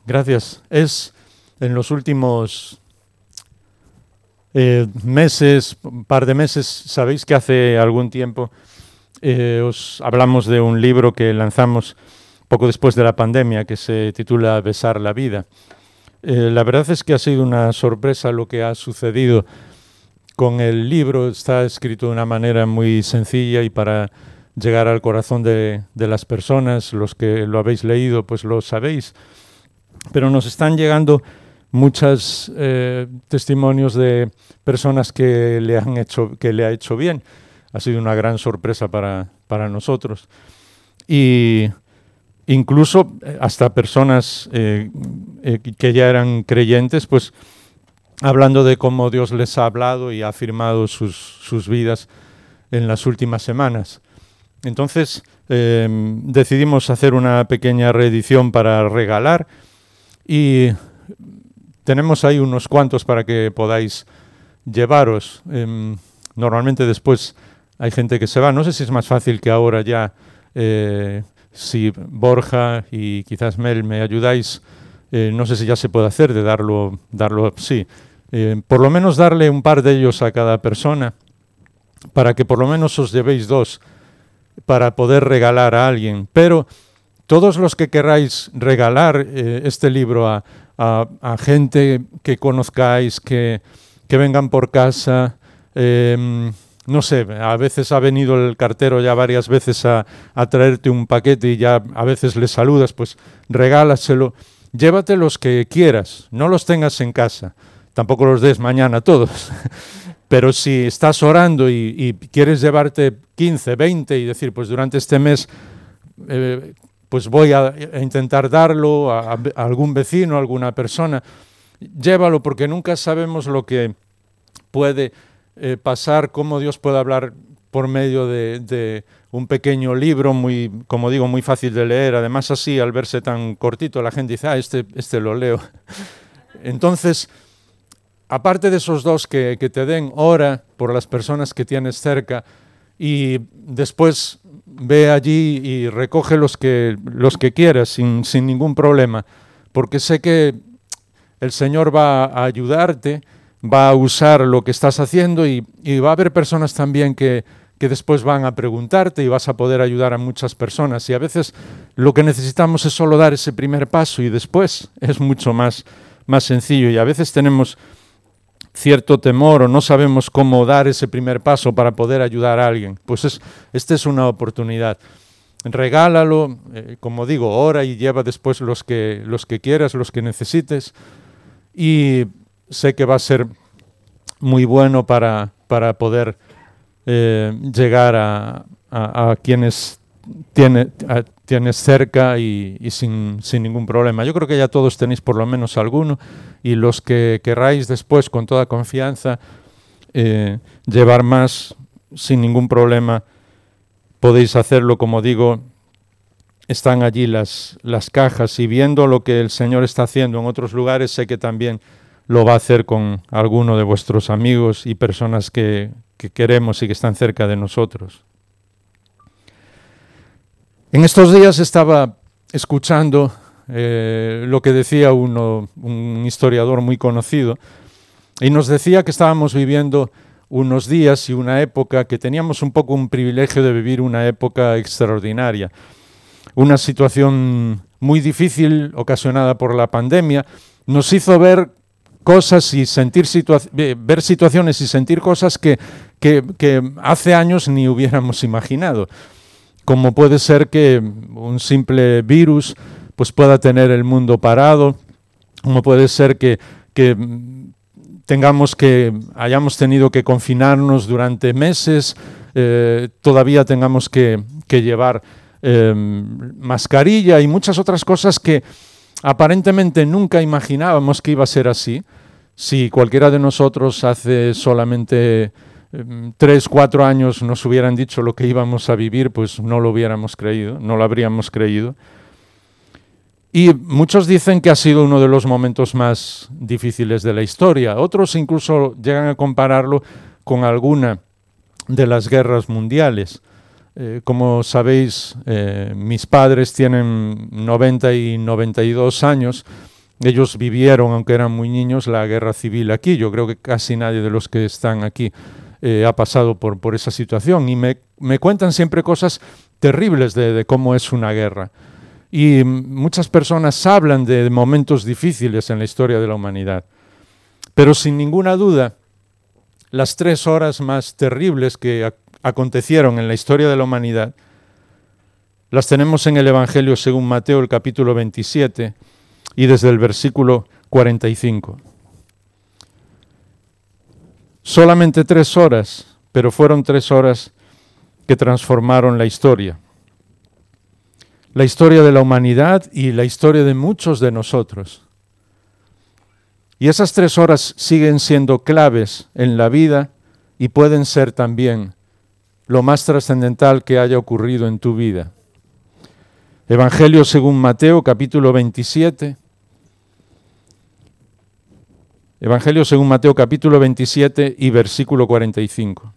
Gracias. Es en los últimos meses, un par de meses, sabéis que hace algún tiempo os hablamos de un libro que lanzamos poco después de la pandemia que se titula Besar la vida. La verdad es que ha sido una sorpresa lo que ha sucedido con el libro. Está escrito de una manera muy sencilla y para llegar al corazón de las personas. Los que lo habéis leído pues lo sabéis. Pero nos están llegando muchos testimonios de personas que le ha hecho bien. Ha sido una gran sorpresa para nosotros. Y incluso hasta personas que ya eran creyentes, pues hablando de cómo Dios les ha hablado y ha afirmado sus vidas en las últimas semanas. Entonces decidimos hacer una pequeña reedición para regalar y tenemos ahí unos cuantos para que podáis llevaros. Normalmente después hay gente que se va. No sé si es más fácil que ahora ya, si Borja y quizás Mel me ayudáis, no sé si ya se puede hacer de darlo sí. Por lo menos darle un par de ellos a cada persona para que por lo menos os llevéis dos para poder regalar a alguien. Pero todos los que queráis regalar este libro a gente que conozcáis, que vengan por casa, no sé, a veces ha venido el cartero ya varias veces a traerte un paquete y ya a veces le saludas, pues regálaselo. Llévate los que quieras, no los tengas en casa. Tampoco los des mañana todos. Pero si estás orando y quieres llevarte 15, 20 y decir, pues durante este mes pues voy a intentar darlo a algún vecino, a alguna persona, llévalo porque nunca sabemos lo que puede pasar, cómo Dios puede hablar por medio de un pequeño libro, muy, como digo, muy fácil de leer. Además así, al verse tan cortito, la gente dice, este lo leo. Entonces, aparte de esos dos que te den, ora por las personas que tienes cerca y después ve allí y recoge los que quieras sin ningún problema, porque sé que el Señor va a ayudarte, va a usar lo que estás haciendo y va a haber personas también que después van a preguntarte y vas a poder ayudar a muchas personas. Y a veces lo que necesitamos es solo dar ese primer paso y después es mucho más sencillo. Y a veces tenemos cierto temor o no sabemos cómo dar ese primer paso para poder ayudar a alguien. Pues esta es una oportunidad. Regálalo, como digo, ora y lleva después los que quieras, los que necesites. Y sé que va a ser muy bueno para poder llegar a quienes tienes cerca y sin ningún problema. Yo creo que ya todos tenéis por lo menos alguno y los que queráis después con toda confianza llevar más sin ningún problema podéis hacerlo. Como digo, están allí las cajas y viendo lo que el Señor está haciendo en otros lugares, sé que también lo va a hacer con alguno de vuestros amigos y personas que queremos y que están cerca de nosotros. En estos días estaba escuchando lo que decía un historiador muy conocido, y nos decía que estábamos viviendo unos días y una época que teníamos un poco un privilegio de vivir una época extraordinaria. Una situación muy difícil ocasionada por la pandemia nos hizo ver cosas y ver situaciones y sentir cosas que hace años ni hubiéramos imaginado. Como puede ser que un simple virus pues pueda tener el mundo parado, como puede ser que hayamos tenido que confinarnos durante meses, todavía tengamos que llevar mascarilla y muchas otras cosas que aparentemente nunca imaginábamos que iba a ser así. Si cualquiera de nosotros hace solamente 3, 4 años nos hubieran dicho lo que íbamos a vivir, pues no lo habríamos creído. Y muchos dicen que ha sido uno de los momentos más difíciles de la historia. Otros incluso llegan a compararlo con alguna de las guerras mundiales. Como sabéis, mis padres tienen 90 y 92 años Ellos vivieron, aunque eran muy niños, la guerra civil aquí. Yo creo que casi nadie de los que están aquí ha pasado por esa situación. Y me cuentan siempre cosas terribles de cómo es una guerra. Y muchas personas hablan de momentos difíciles en la historia de la humanidad. Pero sin ninguna duda, las 3 horas más terribles que acontecieron en la historia de la humanidad las tenemos en el Evangelio según Mateo, el capítulo 27, y desde el versículo 45. Solamente 3 horas, pero fueron 3 horas que transformaron la historia. La historia de la humanidad y la historia de muchos de nosotros. Y esas 3 horas siguen siendo claves en la vida y pueden ser también lo más trascendental que haya ocurrido en tu vida. Evangelio según Mateo, capítulo 27. Evangelio según Mateo, capítulo 27 y versículo 45.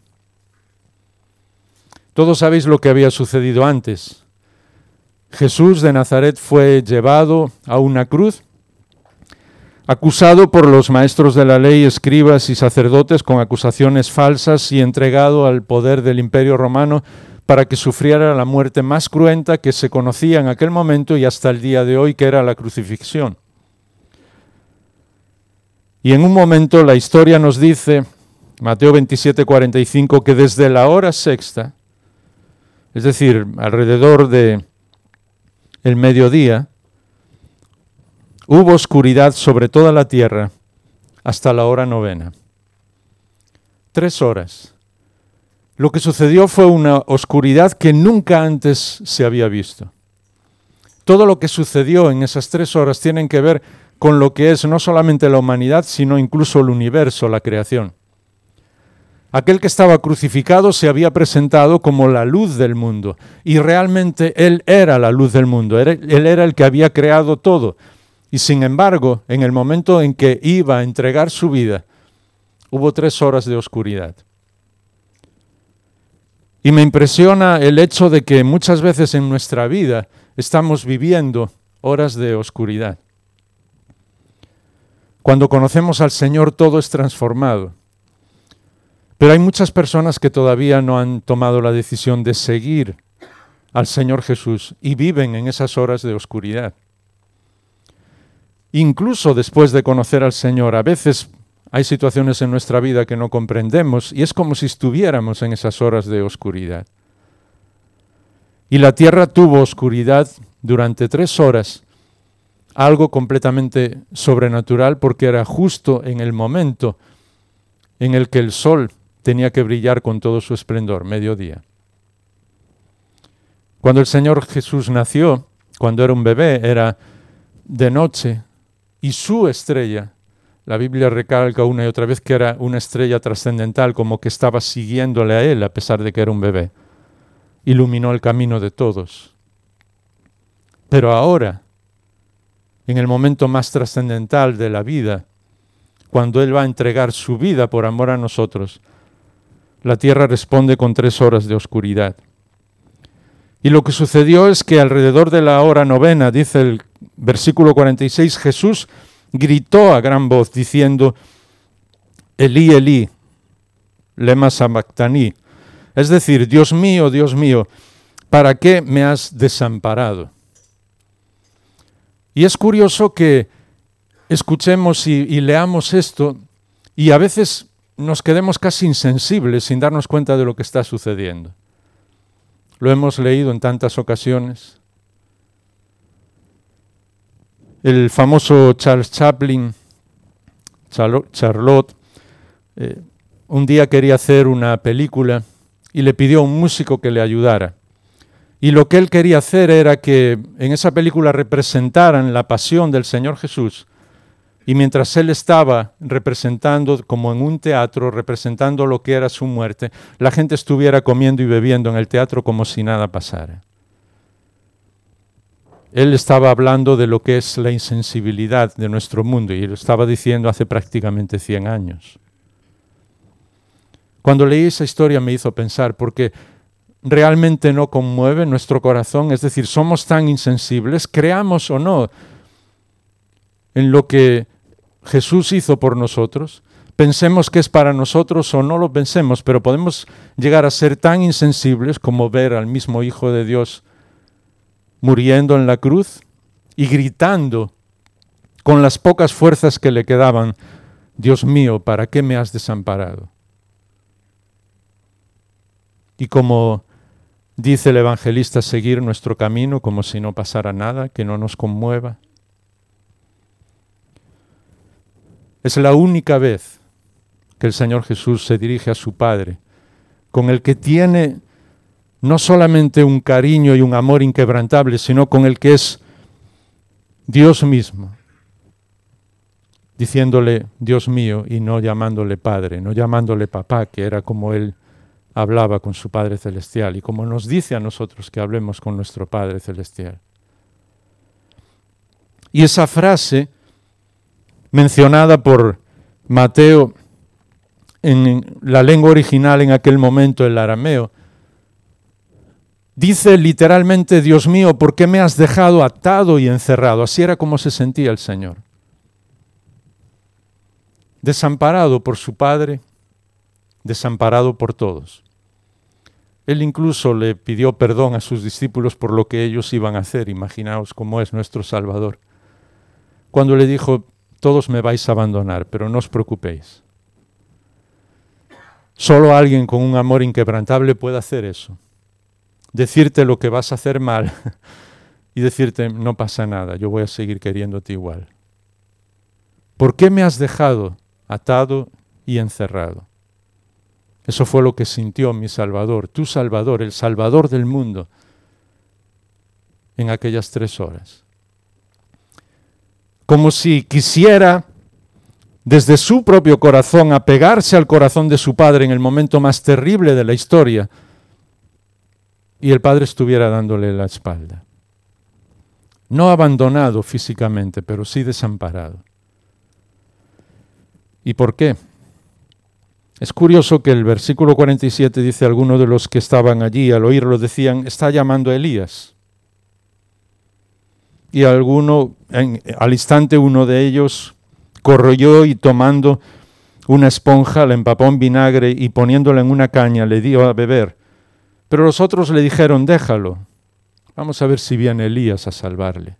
Todos sabéis lo que había sucedido antes. Jesús de Nazaret fue llevado a una cruz, acusado por los maestros de la ley, escribas y sacerdotes con acusaciones falsas y entregado al poder del Imperio Romano para que sufriera la muerte más cruenta que se conocía en aquel momento y hasta el día de hoy, que era la crucifixión. Y en un momento la historia nos dice, Mateo 27, 45, que desde la hora sexta, es decir, alrededor de el mediodía, hubo oscuridad sobre toda la tierra hasta la hora novena. 3 horas. Lo que sucedió fue una oscuridad que nunca antes se había visto. Todo lo que sucedió en esas 3 horas tiene que ver con lo que es no solamente la humanidad, sino incluso el universo, la creación. Aquel que estaba crucificado se había presentado como la luz del mundo, y realmente Él era la luz del mundo, Él era el que había creado todo. Y sin embargo, en el momento en que iba a entregar su vida, hubo 3 horas de oscuridad. Y me impresiona el hecho de que muchas veces en nuestra vida estamos viviendo horas de oscuridad. Cuando conocemos al Señor todo es transformado. Pero hay muchas personas que todavía no han tomado la decisión de seguir al Señor Jesús y viven en esas horas de oscuridad. Incluso después de conocer al Señor, a veces hay situaciones en nuestra vida que no comprendemos y es como si estuviéramos en esas horas de oscuridad. Y la tierra tuvo oscuridad durante 3 horas, algo completamente sobrenatural porque era justo en el momento en el que el sol tenía que brillar con todo su esplendor, mediodía. Cuando el Señor Jesús nació, cuando era un bebé, era de noche y su estrella, la Biblia recalca una y otra vez que era una estrella trascendental, como que estaba siguiéndole a él a pesar de que era un bebé. Iluminó el camino de todos. Pero ahora, en el momento más trascendental de la vida, cuando Él va a entregar su vida por amor a nosotros, la tierra responde con 3 horas de oscuridad. Y lo que sucedió es que alrededor de la hora novena, dice el versículo 46, Jesús gritó a gran voz diciendo, Elí, Elí, lema sabactani, es decir, Dios mío, ¿para qué me has desamparado? Y es curioso que escuchemos y leamos esto y a veces nos quedemos casi insensibles sin darnos cuenta de lo que está sucediendo. Lo hemos leído en tantas ocasiones. El famoso Charles Chaplin, Charlotte, un día quería hacer una película y le pidió a un músico que le ayudara. Y lo que él quería hacer era que en esa película representaran la pasión del Señor Jesús. Y mientras él estaba representando, como en un teatro, representando lo que era su muerte, la gente estuviera comiendo y bebiendo en el teatro como si nada pasara. Él estaba hablando de lo que es la insensibilidad de nuestro mundo y lo estaba diciendo hace prácticamente 100 años. Cuando leí esa historia me hizo pensar, porque realmente no conmueve nuestro corazón, es decir, somos tan insensibles, creamos o no. en lo que Jesús hizo por nosotros, pensemos que es para nosotros o no lo pensemos, pero podemos llegar a ser tan insensibles como ver al mismo Hijo de Dios muriendo en la cruz y gritando con las pocas fuerzas que le quedaban: Dios mío, ¿para qué me has desamparado? Y como dice el evangelista, seguir nuestro camino como si no pasara nada, que no nos conmueva. Es la única vez que el Señor Jesús se dirige a su Padre, con el que tiene no solamente un cariño y un amor inquebrantable, sino con el que es Dios mismo, diciéndole Dios mío y no llamándole Padre, no llamándole papá, que era como él hablaba con su Padre Celestial y como nos dice a nosotros que hablemos con nuestro Padre Celestial. Y esa frase, mencionada por Mateo en la lengua original en aquel momento, el arameo, dice literalmente: Dios mío, ¿por qué me has dejado atado y encerrado? Así era como se sentía el Señor. Desamparado por su Padre, desamparado por todos. Él incluso le pidió perdón a sus discípulos por lo que ellos iban a hacer. Imaginaos cómo es nuestro Salvador. Cuando le dijo: todos me vais a abandonar, pero no os preocupéis. Solo alguien con un amor inquebrantable puede hacer eso. Decirte lo que vas a hacer mal y decirte: no pasa nada, yo voy a seguir queriéndote igual. ¿Por qué me has dejado atado y encerrado? Eso fue lo que sintió mi Salvador, tu Salvador, el Salvador del mundo, en aquellas 3 horas. Como si quisiera, desde su propio corazón, apegarse al corazón de su Padre en el momento más terrible de la historia, y el Padre estuviera dándole la espalda. No abandonado físicamente, pero sí desamparado. ¿Y por qué? Es curioso que el versículo 47 dice: algunos de los que estaban allí al oírlo decían: está llamando a Elías. Y al instante uno de ellos corrió y tomando una esponja la empapó en vinagre y poniéndola en una caña le dio a beber. Pero los otros le dijeron: déjalo, vamos a ver si viene Elías a salvarle.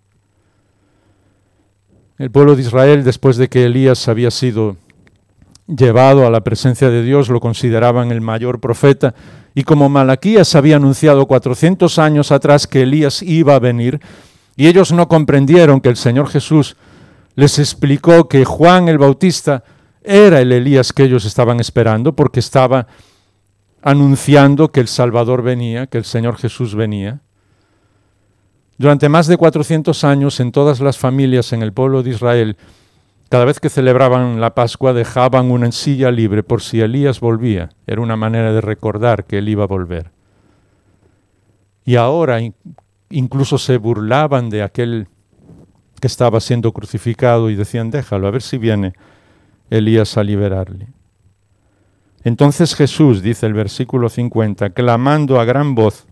El pueblo de Israel, después de que Elías había sido llevado a la presencia de Dios, lo consideraban el mayor profeta, y como Malaquías había anunciado 400 años atrás que Elías iba a venir, y ellos no comprendieron que el Señor Jesús les explicó que Juan el Bautista era el Elías que ellos estaban esperando, porque estaba anunciando que el Salvador venía, que el Señor Jesús venía. Durante más de 400 años, en todas las familias en el pueblo de Israel, cada vez que celebraban la Pascua dejaban una silla libre por si Elías volvía. Era una manera de recordar que él iba a volver. Y ahora incluso se burlaban de aquel que estaba siendo crucificado y decían: déjalo, a ver si viene Elías a liberarle. Entonces Jesús, dice el versículo 50, clamando a gran voz,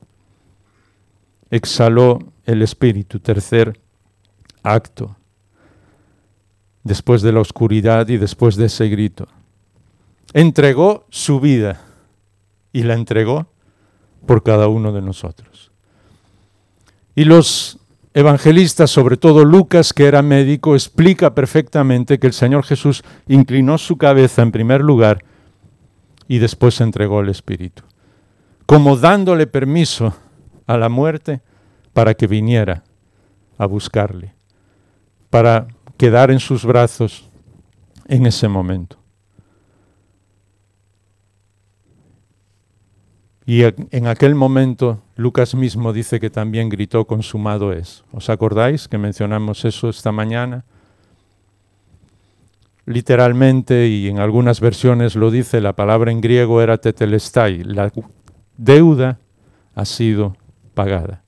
exhaló el Espíritu. Tercer acto. Después de la oscuridad y después de ese grito, entregó su vida y la entregó por cada uno de nosotros. Y los evangelistas, sobre todo Lucas, que era médico, explica perfectamente que el Señor Jesús inclinó su cabeza en primer lugar y después entregó el Espíritu, como dándole permiso a la muerte para que viniera a buscarle, para quedar en sus brazos en ese momento. Y en aquel momento Lucas mismo dice que también gritó: consumado es. ¿Os acordáis que mencionamos eso esta mañana? Literalmente, y en algunas versiones lo dice, la palabra en griego era tetelestai. La deuda ha sido pagada.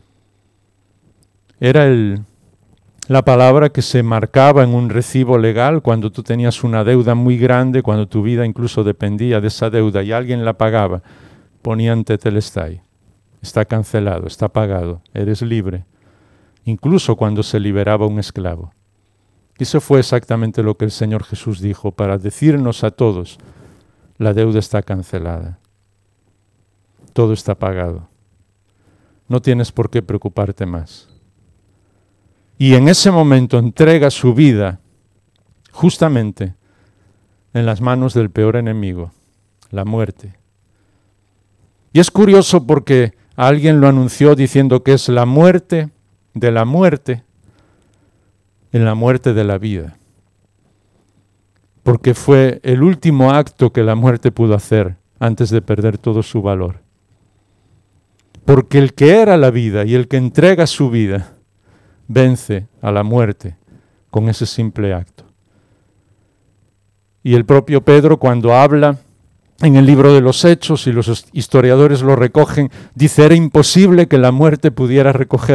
Era la palabra que se marcaba en un recibo legal cuando tú tenías una deuda muy grande, cuando tu vida incluso dependía de esa deuda y alguien la pagaba. Ponían tetelestai. Está cancelado, está pagado, eres libre. Incluso cuando se liberaba un esclavo. Y eso fue exactamente lo que el Señor Jesús dijo para decirnos a todos, la deuda está cancelada. Todo está pagado. No tienes por qué preocuparte más. Y en ese momento entrega su vida justamente en las manos del peor enemigo, la muerte. Y es curioso porque alguien lo anunció diciendo que es la muerte de la muerte en la muerte de la vida. Porque fue el último acto que la muerte pudo hacer antes de perder todo su valor. Porque el que era la vida y el que entrega su vida vence a la muerte con ese simple acto. Y el propio Pedro, cuando habla en el libro de los Hechos, y los historiadores lo recogen, dice, era imposible que la muerte pudiera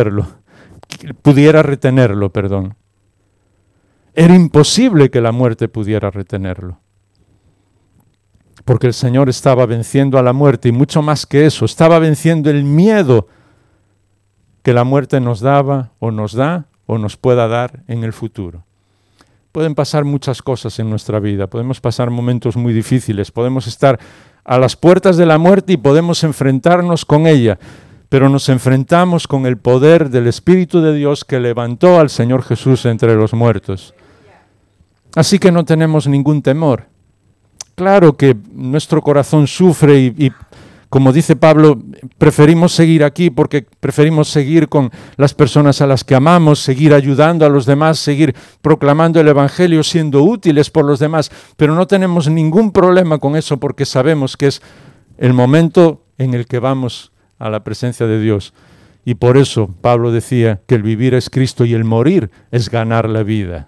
retenerlo. Era imposible que la muerte pudiera retenerlo. Porque el Señor estaba venciendo a la muerte, y mucho más que eso, estaba venciendo el miedo que la muerte nos daba, o nos da, o nos pueda dar en el futuro. Pueden pasar muchas cosas en nuestra vida, podemos pasar momentos muy difíciles, podemos estar a las puertas de la muerte y podemos enfrentarnos con ella, pero nos enfrentamos con el poder del Espíritu de Dios que levantó al Señor Jesús entre los muertos. Así que no tenemos ningún temor. Claro que nuestro corazón sufre y como dice Pablo, preferimos seguir aquí porque preferimos seguir con las personas a las que amamos, seguir ayudando a los demás, seguir proclamando el Evangelio, siendo útiles por los demás, pero no tenemos ningún problema con eso porque sabemos que es el momento en el que vamos a la presencia de Dios. Y por eso Pablo decía que el vivir es Cristo y el morir es ganar la vida.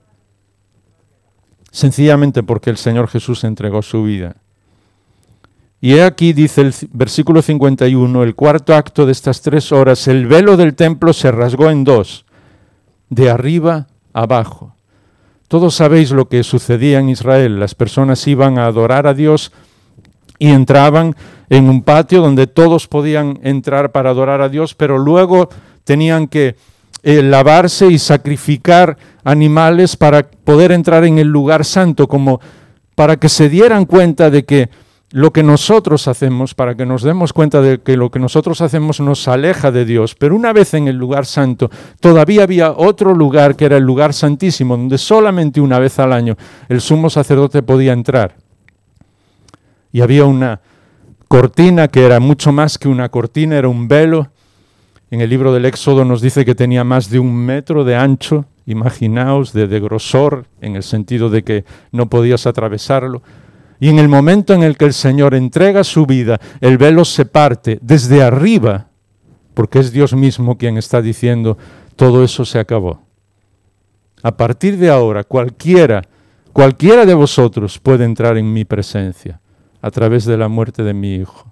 Sencillamente porque el Señor Jesús entregó su vida. Y he aquí, dice el versículo 51, el cuarto acto de estas 3 horas, el velo del templo se rasgó en 2, de arriba a abajo. Todos sabéis lo que sucedía en Israel. Las personas iban a adorar a Dios y entraban en un patio donde todos podían entrar para adorar a Dios, pero luego tenían que lavarse y sacrificar animales para poder entrar en el lugar santo, como para que se dieran cuenta de que lo que nosotros hacemos, para que nos demos cuenta de que lo que nosotros hacemos nos aleja de Dios. Pero una vez en el lugar santo, todavía había otro lugar que era el lugar santísimo, donde solamente una vez al año el sumo sacerdote podía entrar. Y había una cortina que era mucho más que una cortina, era un velo. En el libro del Éxodo nos dice que tenía más de 1 metro de ancho, imaginaos, de grosor, en el sentido de que no podías atravesarlo. Y en el momento en el que el Señor entrega su vida, el velo se parte desde arriba, porque es Dios mismo quien está diciendo, todo eso se acabó. A partir de ahora, cualquiera de vosotros puede entrar en mi presencia a través de la muerte de mi Hijo.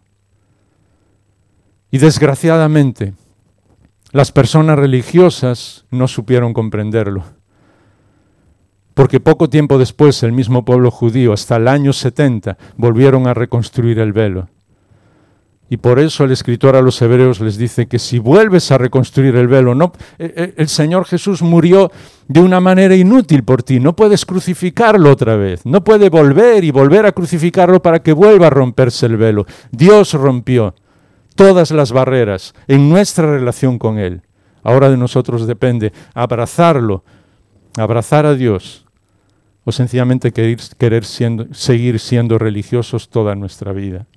Y desgraciadamente, las personas religiosas no supieron comprenderlo. Porque poco tiempo después el mismo pueblo judío, hasta el año 70, volvieron a reconstruir el velo. Y por eso el escritor a los hebreos les dice que si vuelves a reconstruir el velo, el Señor Jesús murió de una manera inútil por ti, no puedes crucificarlo otra vez, no puede volver a crucificarlo para que vuelva a romperse el velo. Dios rompió todas las barreras en nuestra relación con Él. Ahora de nosotros depende abrazarlo, abrazar a Dios, o sencillamente seguir siendo religiosos toda nuestra vida.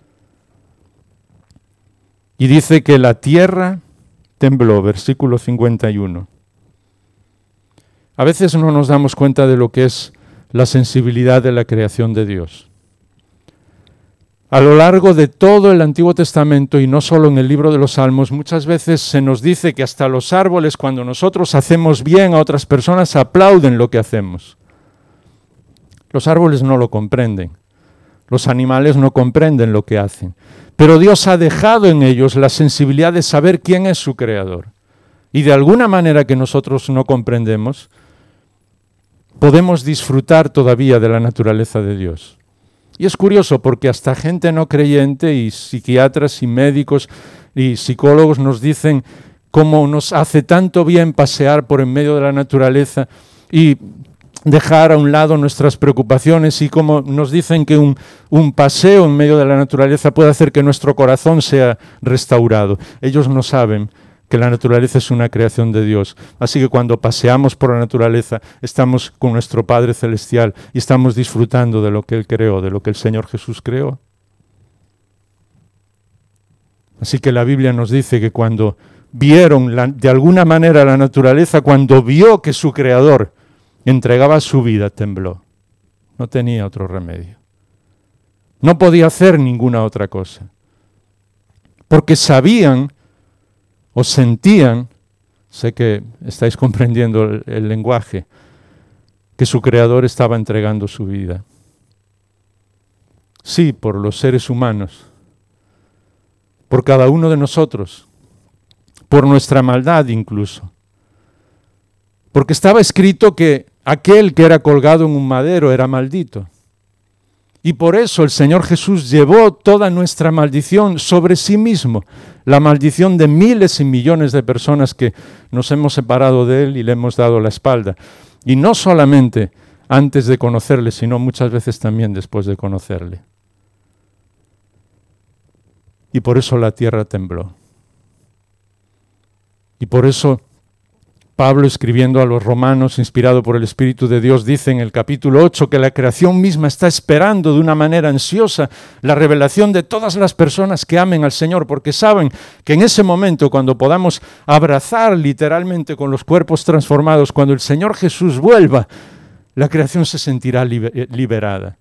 Y dice que la tierra tembló, versículo 51. A veces no nos damos cuenta de lo que es la sensibilidad de la creación de Dios. A lo largo de todo el Antiguo Testamento, y no solo en el libro de los Salmos, muchas veces se nos dice que hasta los árboles, cuando nosotros hacemos bien a otras personas, aplauden lo que hacemos. Los árboles no lo comprenden. Los animales no comprenden lo que hacen. Pero Dios ha dejado en ellos la sensibilidad de saber quién es su creador. Y de alguna manera que nosotros no comprendemos, podemos disfrutar todavía de la naturaleza de Dios. Y es curioso porque hasta gente no creyente y psiquiatras y médicos y psicólogos nos dicen cómo nos hace tanto bien pasear por en medio de la naturaleza, y dejar a un lado nuestras preocupaciones, y como nos dicen que un paseo en medio de la naturaleza puede hacer que nuestro corazón sea restaurado. Ellos no saben que la naturaleza es una creación de Dios. Así que cuando paseamos por la naturaleza, estamos con nuestro Padre Celestial y estamos disfrutando de lo que Él creó, de lo que el Señor Jesús creó. Así que la Biblia nos dice que cuando vieron de alguna manera la naturaleza, cuando vio que su Creador entregaba su vida, tembló. No tenía otro remedio. No podía hacer ninguna otra cosa. Porque sabían o sentían, sé que estáis comprendiendo el lenguaje, que su Creador estaba entregando su vida. Sí, por los seres humanos, por cada uno de nosotros, por nuestra maldad incluso. Porque estaba escrito que aquel que era colgado en un madero era maldito. Y por eso el Señor Jesús llevó toda nuestra maldición sobre sí mismo, la maldición de miles y millones de personas que nos hemos separado de Él y le hemos dado la espalda. Y no solamente antes de conocerle, sino muchas veces también después de conocerle. Y por eso la tierra tembló. Y por eso Pablo, escribiendo a los romanos, inspirado por el Espíritu de Dios, dice en el capítulo 8 que la creación misma está esperando de una manera ansiosa la revelación de todas las personas que amen al Señor, porque saben que en ese momento, cuando podamos abrazar literalmente con los cuerpos transformados, cuando el Señor Jesús vuelva, la creación se sentirá liberada.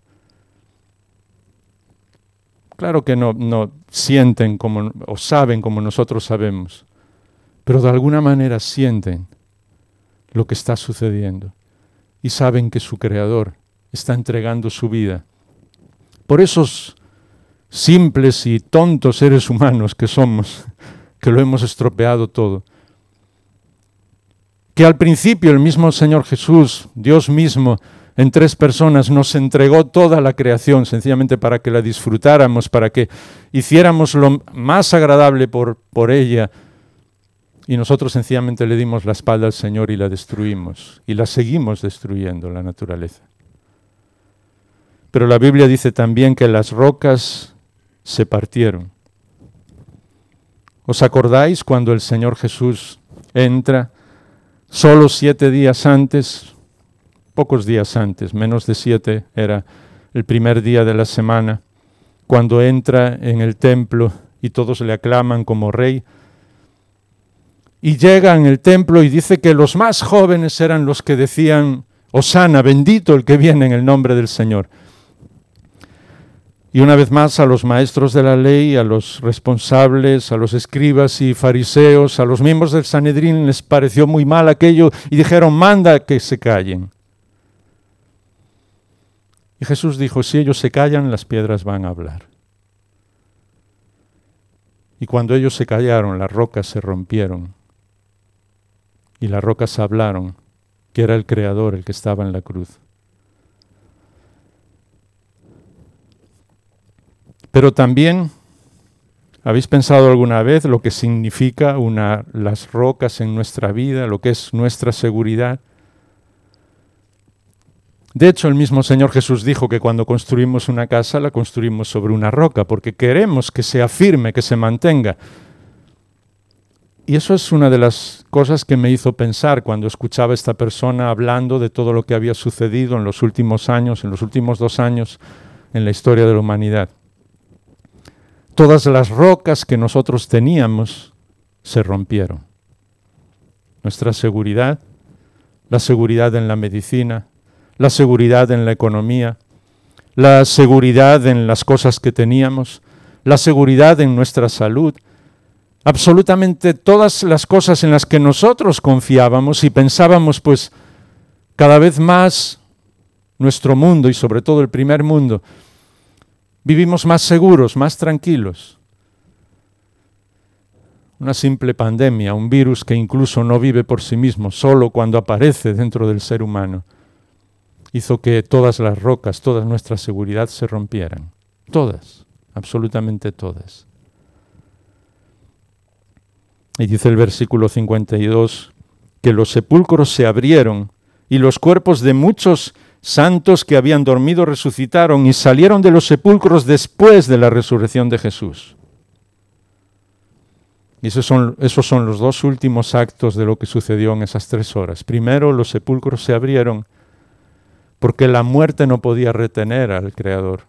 Claro que no sienten como, o saben como nosotros sabemos, pero de alguna manera sienten lo que está sucediendo y saben que su Creador está entregando su vida por esos simples y tontos seres humanos que somos, que lo hemos estropeado todo. Que al principio el mismo Señor Jesús, Dios mismo, en 3 personas nos entregó toda la creación sencillamente para que la disfrutáramos, para que hiciéramos lo más agradable por ella. Y nosotros sencillamente le dimos la espalda al Señor y la destruimos. Y la seguimos destruyendo, la naturaleza. Pero la Biblia dice también que las rocas se partieron. ¿Os acordáis cuando el Señor Jesús entra solo 7 días antes, pocos días antes, menos de 7, era el primer día de la semana, cuando entra en el templo y todos le aclaman como rey? Y llega en el templo y dice que los más jóvenes eran los que decían, Hosana, bendito el que viene en el nombre del Señor. Y una vez más a los maestros de la ley, a los responsables, a los escribas y fariseos, a los miembros del Sanedrín les pareció muy mal aquello y dijeron, manda que se callen. Y Jesús dijo, si ellos se callan, las piedras van a hablar. Y cuando ellos se callaron, las rocas se rompieron. Y las rocas hablaron, que era el Creador el que estaba en la cruz. Pero también, ¿habéis pensado alguna vez lo que significa las rocas en nuestra vida, lo que es nuestra seguridad? De hecho, el mismo Señor Jesús dijo que cuando construimos una casa, la construimos sobre una roca, porque queremos que sea firme, que se mantenga. Y eso es una de las cosas que me hizo pensar cuando escuchaba a esta persona hablando de todo lo que había sucedido en los últimos años, en los últimos 2 años, en la historia de la humanidad. Todas las rocas que nosotros teníamos se rompieron. Nuestra seguridad, la seguridad en la medicina, la seguridad en la economía, la seguridad en las cosas que teníamos, la seguridad en nuestra salud, absolutamente todas las cosas en las que nosotros confiábamos y pensábamos, pues, cada vez más nuestro mundo y sobre todo el primer mundo, vivimos más seguros, más tranquilos. Una simple pandemia, un virus que incluso no vive por sí mismo, solo cuando aparece dentro del ser humano, hizo que todas las rocas, toda nuestra seguridad se rompieran. Todas, absolutamente todas. Y dice el versículo 52 que los sepulcros se abrieron y los cuerpos de muchos santos que habían dormido resucitaron y salieron de los sepulcros después de la resurrección de Jesús. Y esos son los dos últimos actos de lo que sucedió en esas 3 horas. Primero, los sepulcros se abrieron porque la muerte no podía retener al Creador.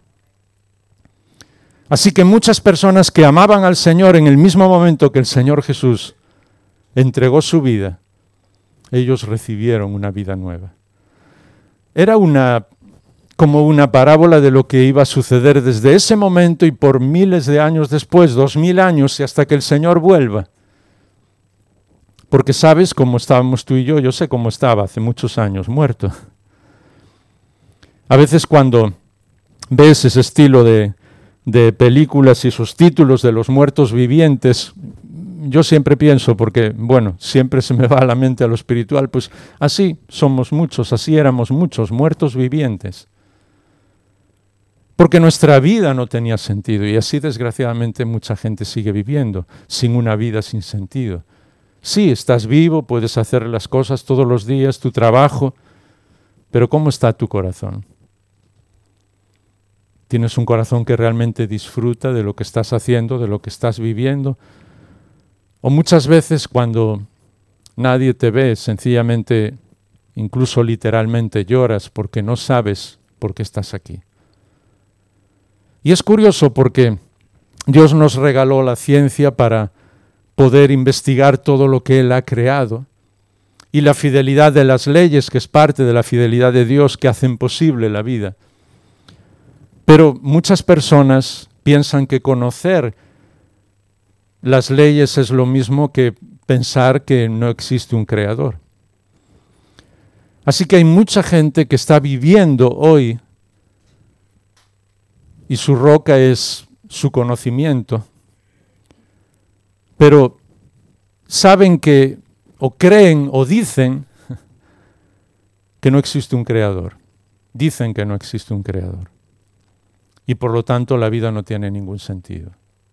Así que muchas personas que amaban al Señor en el mismo momento que el Señor Jesús entregó su vida, ellos recibieron una vida nueva. Era como una parábola de lo que iba a suceder desde ese momento y por miles de años después, 2000 años, y hasta que el Señor vuelva. Porque sabes cómo estábamos tú y yo sé cómo estaba hace muchos años, muerto. A veces cuando ves ese estilo de películas y esos títulos de los muertos vivientes, yo siempre pienso, porque, bueno, siempre se me va a la mente a lo espiritual, pues así somos muchos, así éramos muchos, muertos vivientes. Porque nuestra vida no tenía sentido y así desgraciadamente mucha gente sigue viviendo, sin una vida sin sentido. Sí, estás vivo, puedes hacer las cosas todos los días, tu trabajo, pero ¿cómo está tu corazón? ¿Tienes un corazón que realmente disfruta de lo que estás haciendo, de lo que estás viviendo? O muchas veces cuando nadie te ve, sencillamente, incluso literalmente lloras porque no sabes por qué estás aquí. Y es curioso porque Dios nos regaló la ciencia para poder investigar todo lo que Él ha creado y la fidelidad de las leyes, que es parte de la fidelidad de Dios que hacen posible la vida. Pero muchas personas piensan que conocer las leyes es lo mismo que pensar que no existe un creador. Así que hay mucha gente que está viviendo hoy y su roca es su conocimiento, pero saben que, o creen o dicen que no existe un creador. Dicen que no existe un creador. Y por lo tanto la vida no tiene ningún sentido.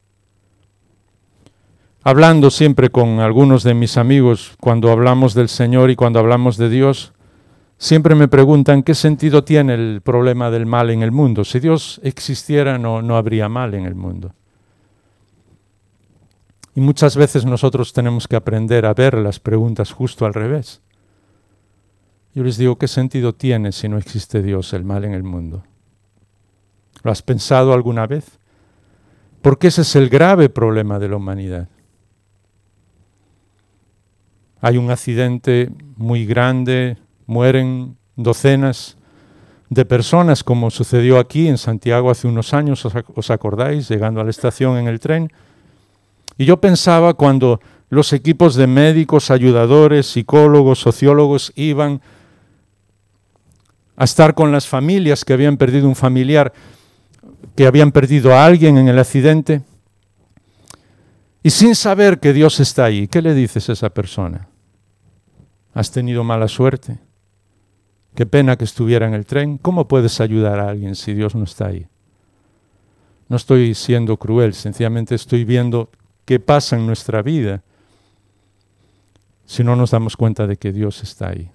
Hablando siempre con algunos de mis amigos, cuando hablamos del Señor y cuando hablamos de Dios, siempre me preguntan qué sentido tiene el problema del mal en el mundo. Si Dios existiera, no habría mal en el mundo. Y muchas veces nosotros tenemos que aprender a ver las preguntas justo al revés. Yo les digo, ¿qué sentido tiene si no existe Dios, el mal en el mundo? ¿Lo has pensado alguna vez? Porque ese es el grave problema de la humanidad. Hay un accidente muy grande, mueren docenas de personas, como sucedió aquí en Santiago hace unos años, ¿os acordáis? Llegando a la estación en el tren. Y yo pensaba cuando los equipos de médicos, ayudadores, psicólogos, sociólogos iban a estar con las familias que habían perdido un familiar, que habían perdido a alguien en el accidente, y sin saber que Dios está ahí, ¿qué le dices a esa persona? ¿Has tenido mala suerte? Qué pena que estuviera en el tren. ¿Cómo puedes ayudar a alguien si Dios no está ahí? No estoy siendo cruel, sencillamente estoy viendo qué pasa en nuestra vida si no nos damos cuenta de que Dios está ahí.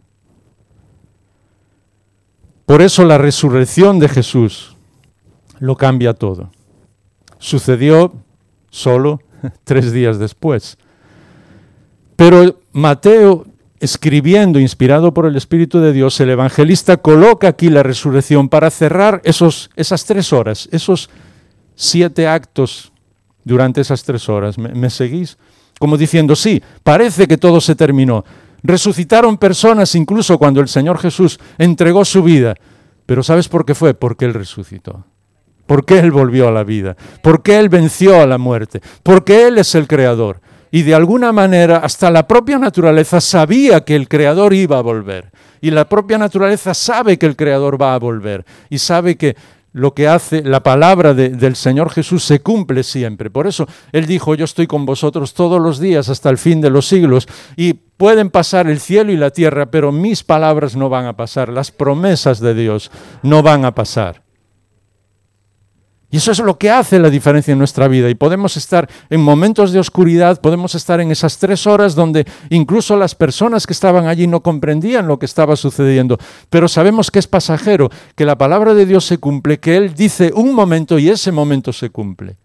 Por eso la resurrección de Jesús lo cambia todo. Sucedió solo 3 días después. Pero Mateo, escribiendo, inspirado por el Espíritu de Dios, el evangelista coloca aquí la resurrección para cerrar esas 3 horas, esos 7 actos durante esas 3 horas. ¿Me seguís? Como diciendo, sí, parece que todo se terminó. Resucitaron personas incluso cuando el Señor Jesús entregó su vida. Pero ¿sabes por qué fue? Porque Él resucitó. Porque Él volvió a la vida. Porque Él venció a la muerte. Porque Él es el Creador. Y de alguna manera hasta la propia naturaleza sabía que el Creador iba a volver. Y la propia naturaleza sabe que el Creador va a volver. Y sabe que lo que hace la palabra del Señor Jesús se cumple siempre. Por eso Él dijo, yo estoy con vosotros todos los días hasta el fin de los siglos. Y pueden pasar el cielo y la tierra, pero mis palabras no van a pasar. Las promesas de Dios no van a pasar. Y eso es lo que hace la diferencia en nuestra vida. Y podemos estar en momentos de oscuridad, podemos estar en esas 3 horas donde incluso las personas que estaban allí no comprendían lo que estaba sucediendo. Pero sabemos que es pasajero, que la palabra de Dios se cumple, que Él dice un momento y ese momento se cumple.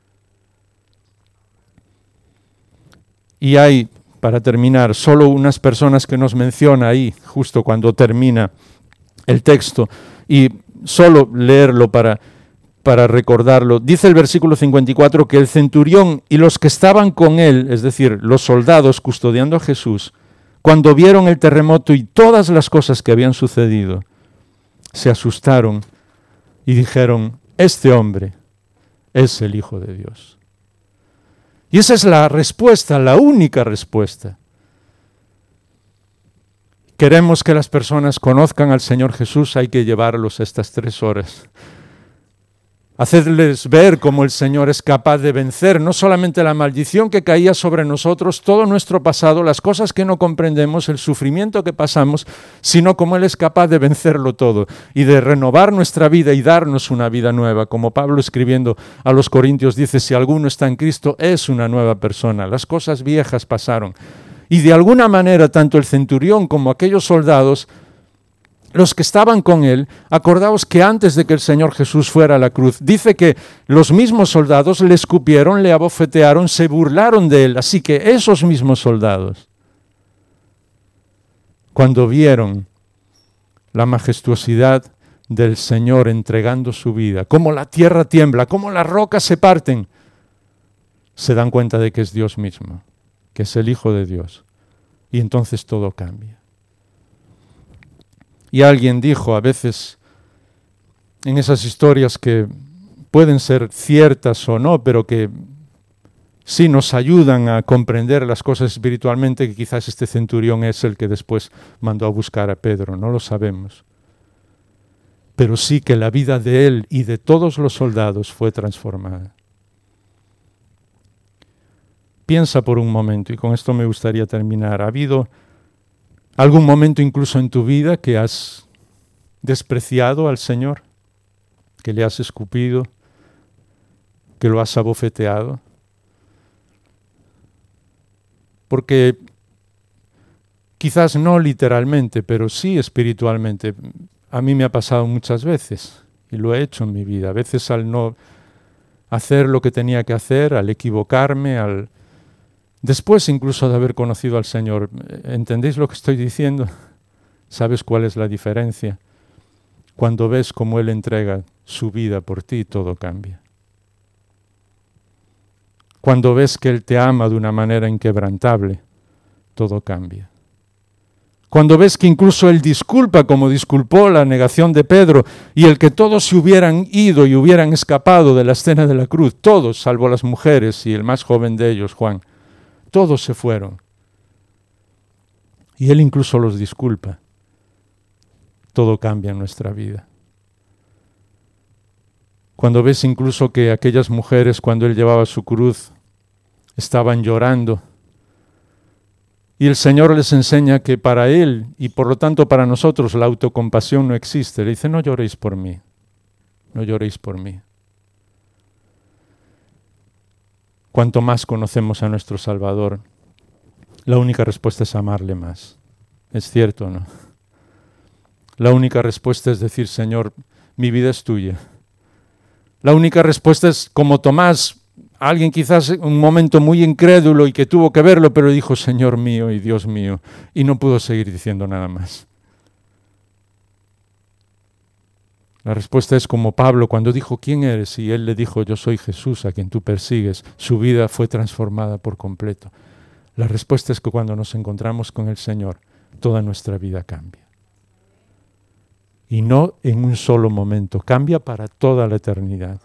Y hay, para terminar, solo unas personas que nos menciona ahí, justo cuando termina el texto. Y solo leerlo para recordarlo. Dice el versículo 54 que el centurión y los que estaban con él, es decir, los soldados custodiando a Jesús, cuando vieron el terremoto y todas las cosas que habían sucedido, se asustaron y dijeron, este hombre es el Hijo de Dios. Y esa es la respuesta, la única respuesta. Queremos que las personas conozcan al Señor Jesús, hay que llevarlos estas 3 horas. Hacerles ver cómo el Señor es capaz de vencer no solamente la maldición que caía sobre nosotros, todo nuestro pasado, las cosas que no comprendemos, el sufrimiento que pasamos, sino cómo Él es capaz de vencerlo todo y de renovar nuestra vida y darnos una vida nueva. Como Pablo escribiendo a los Corintios dice, si alguno está en Cristo es una nueva persona, las cosas viejas pasaron. Y de alguna manera tanto el centurión como aquellos soldados, los que estaban con él, acordaos que antes de que el Señor Jesús fuera a la cruz, dice que los mismos soldados le escupieron, le abofetearon, se burlaron de él. Así que esos mismos soldados, cuando vieron la majestuosidad del Señor entregando su vida, cómo la tierra tiembla, cómo las rocas se parten, se dan cuenta de que es Dios mismo, que es el Hijo de Dios. Y entonces todo cambia. Y alguien dijo a veces en esas historias que pueden ser ciertas o no, pero que sí nos ayudan a comprender las cosas espiritualmente, que quizás este centurión es el que después mandó a buscar a Pedro, no lo sabemos. Pero sí que la vida de él y de todos los soldados fue transformada. Piensa por un momento, y con esto me gustaría terminar, ¿ha habido algún momento incluso en tu vida que has despreciado al Señor? ¿Que le has escupido? ¿Que lo has abofeteado? Porque quizás no literalmente, pero sí espiritualmente. A mí me ha pasado muchas veces y lo he hecho en mi vida. A veces al no hacer lo que tenía que hacer, al equivocarme, después incluso de haber conocido al Señor. ¿Entendéis lo que estoy diciendo? ¿Sabes cuál es la diferencia? Cuando ves cómo Él entrega su vida por ti, todo cambia. Cuando ves que Él te ama de una manera inquebrantable, todo cambia. Cuando ves que incluso Él disculpa, como disculpó la negación de Pedro, y el que todos se hubieran ido y hubieran escapado de la escena de la cruz, todos, salvo las mujeres y el más joven de ellos, Juan, todos se fueron. Y Él incluso los disculpa. Todo cambia en nuestra vida. Cuando ves incluso que aquellas mujeres, cuando Él llevaba su cruz, estaban llorando, y el Señor les enseña que para Él, y por lo tanto para nosotros, la autocompasión no existe. Le dice, no lloréis por mí, no lloréis por mí. Cuanto más conocemos a nuestro Salvador, la única respuesta es amarle más. ¿Es cierto o no? La única respuesta es decir, Señor, mi vida es tuya. La única respuesta es como Tomás, alguien quizás en un momento muy incrédulo y que tuvo que verlo, pero dijo, Señor mío y Dios mío, y no pudo seguir diciendo nada más. La respuesta es como Pablo cuando dijo, ¿quién eres? Y él le dijo, yo soy Jesús a quien tú persigues. Su vida fue transformada por completo. La respuesta es que cuando nos encontramos con el Señor, toda nuestra vida cambia. Y no en un solo momento, cambia para toda la eternidad.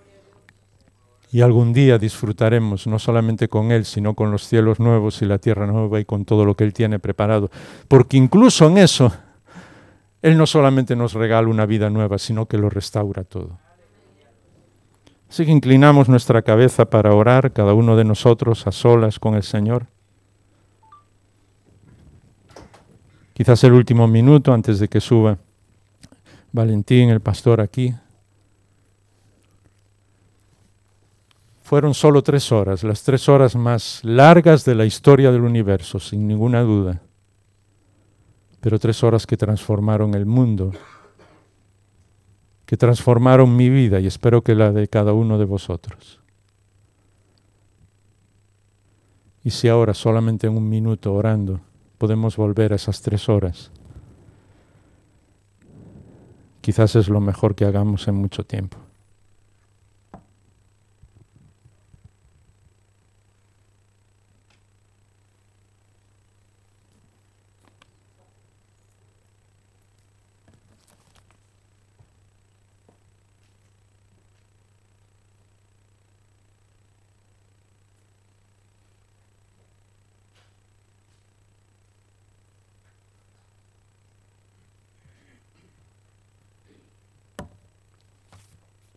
Y algún día disfrutaremos no solamente con Él, sino con los cielos nuevos y la tierra nueva y con todo lo que Él tiene preparado. Porque incluso en eso, Él no solamente nos regala una vida nueva, sino que lo restaura todo. Así que inclinamos nuestra cabeza para orar, cada uno de nosotros a solas con el Señor. Quizás el último minuto antes de que suba Valentín, el pastor, aquí. fueron solo 3 horas, las 3 horas más largas de la historia del universo, sin ninguna duda. Pero 3 horas que transformaron el mundo, que transformaron mi vida y espero que la de cada uno de vosotros. Y si ahora, solamente en un minuto orando, podemos volver a esas 3 horas, quizás es lo mejor que hagamos en mucho tiempo.